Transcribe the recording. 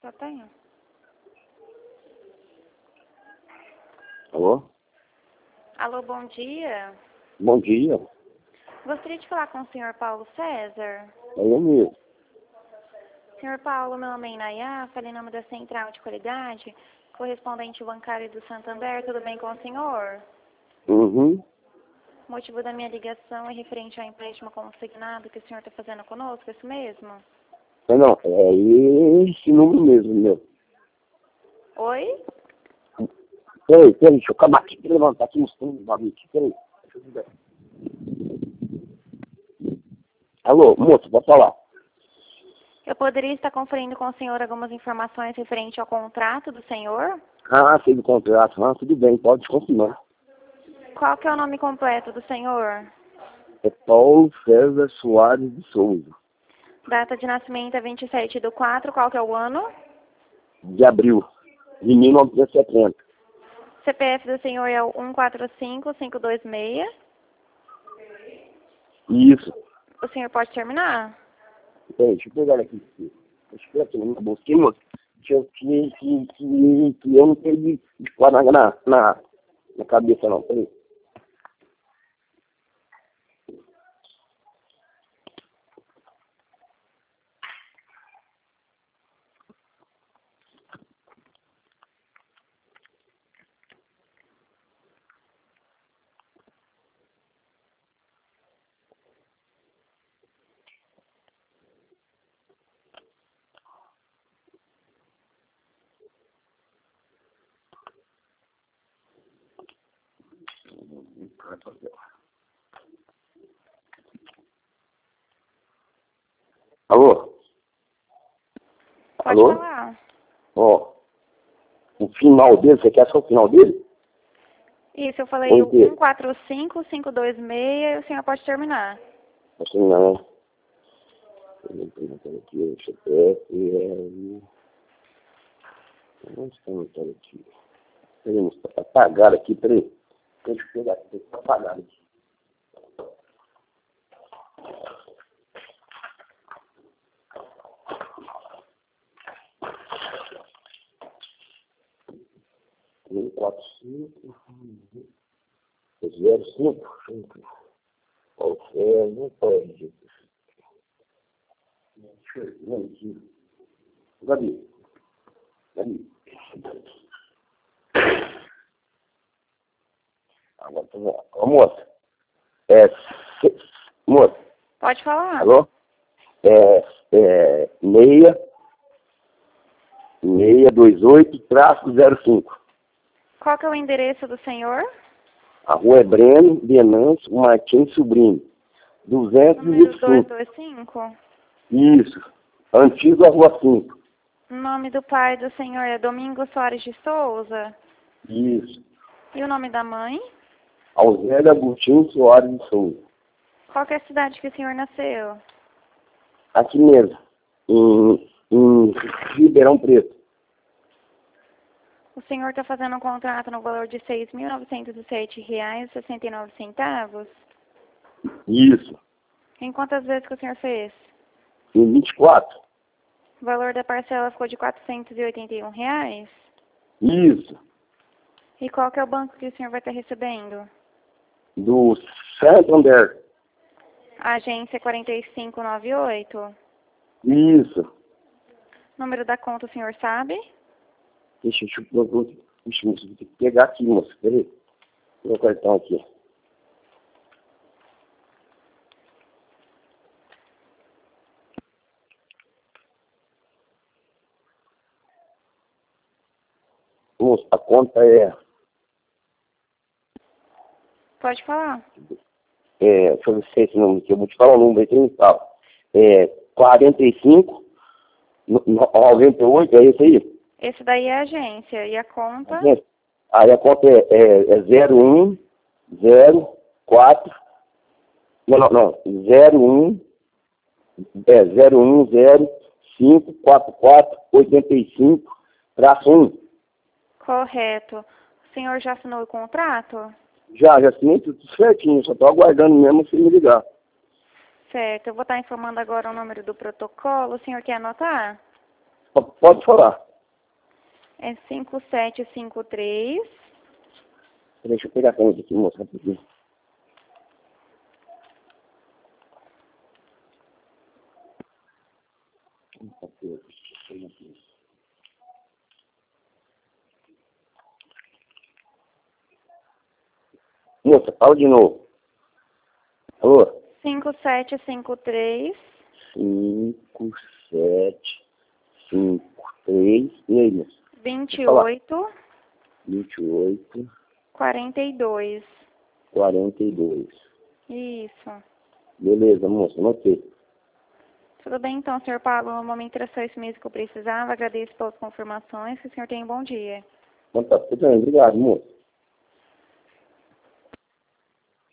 Só tenho. Alô? Alô, bom dia. Bom dia. Gostaria de falar com o senhor Paulo César. É eu mesmo. Senhor Paulo, meu nome é Inayá, falei em nome da Central de Qualidade, correspondente bancário do Santander. Tudo bem com o senhor? Uhum. O motivo da minha ligação é referente ao empréstimo consignado que o senhor está fazendo conosco, é isso mesmo? Não, é esse número mesmo, meu. Oi? Peraí, deixa eu acabar aqui, levantar aqui nos fundos do bagulho aqui, peraí. Deixa eu ver. Alô, moço, pode falar. Eu poderia estar conferindo com o senhor algumas informações referente ao contrato do senhor? Ah, fez o contrato, tudo bem, pode continuar. Qual que é o nome completo do senhor? É Paulo César Soares de Souza, Data de nascimento é 27/4, qual que é o ano? de abril de 1970. CPF do senhor é o 145526. Isso. O senhor pode terminar? Peraí, deixa eu pegar aqui. Deixa eu pegar aqui na minha bolsa aqui, moço. Que eu não tenho de pôr na cabeça, não. Peraí. Alô? Pode Alô? falar. Ó, o final dele, você quer só o final dele? Isso, eu falei Ou o inteiro? 145526 e o senhor pode terminar. Assim não. Eu vou perguntar aqui, o CPF é... Onde está o cara aqui? Peraí, moço, tá apagado aqui, peraí. Deixa eu pegar aqui, tá apagado aqui. Um, 4, 5, 0, 5. Qual é? Não pode. Deixa eu ver aqui. Gabi. Agora tá bom. Ô, moça. Moça. Pode falar. Alô? 628-05. Qual que é o endereço do senhor? A rua é Breno, Venâncio, Martins Sobrinho. Número 225. 225. Isso. Antiga Rua 5. O nome do pai do senhor é Domingos Soares de Souza. Isso. E o nome da mãe? Alzélia Agostinho Soares de Souza. Qual que é a cidade que o senhor nasceu? Aqui mesmo. Em Ribeirão Preto. O senhor está fazendo um contrato no valor de R$ 6.907,69. Isso. Em quantas vezes que o senhor fez? Em 24. O valor da parcela ficou de R$ 481. Isso. E qual que é o banco que o senhor vai estar recebendo? Do Santander. Agência 4598. Isso. Número da conta o senhor sabe? Deixa eu vou ter que pegar aqui, moço. Peraí. Meu cartão aqui. Moço, a conta Pode falar. deixa eu ver se é esse número aqui. Eu vou te falar o número aí que não fala. 45 98, é esse aí? Esse daí é a agência. E a conta? Aí a conta é 0104. Não. 0105445-1. Correto. O senhor já assinou o contrato? Já assinei tudo certinho, só estou aguardando mesmo você me ligar. Certo. Eu vou estar informando agora o número do protocolo. O senhor quer anotar? Pode falar. É 5753. Deixa eu pegar a caneta aqui, moça, rapidinho. Moça, fala de novo. Alô? 5753. 5753. E aí, moça? 28. 28. 42. 42. Isso. Beleza, moça, anotei. Tudo bem, então, senhor Pablo. No momento era só isso mesmo que eu precisava. Agradeço pelas confirmações. Que o senhor tenha um bom dia. Então tá, tudo bem, obrigado, moça.